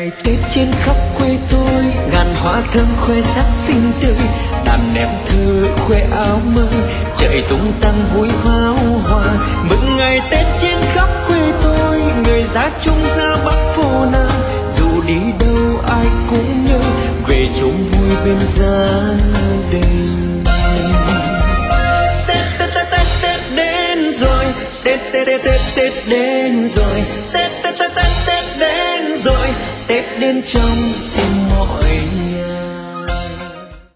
ngày Tết trên khắp quê tôi, ngàn hoa thơm khoe sắc xinh tươi, đàn em thơ khoe áo mới, trời tung tăng vui pháo hoa. Mừng ngày Tết trên khắp quê tôi, người ra Trung ra Bắc phố Nam, dù đi đâu ai cũng nhớ về chung vui bên gia đình. Tết Tết Tết Tết Tết đến rồi, Tết Tết Tết Tết Tết đến rồi, Tết Tết Tết Tết Tết đến rồi, Tết đến trong tim mọi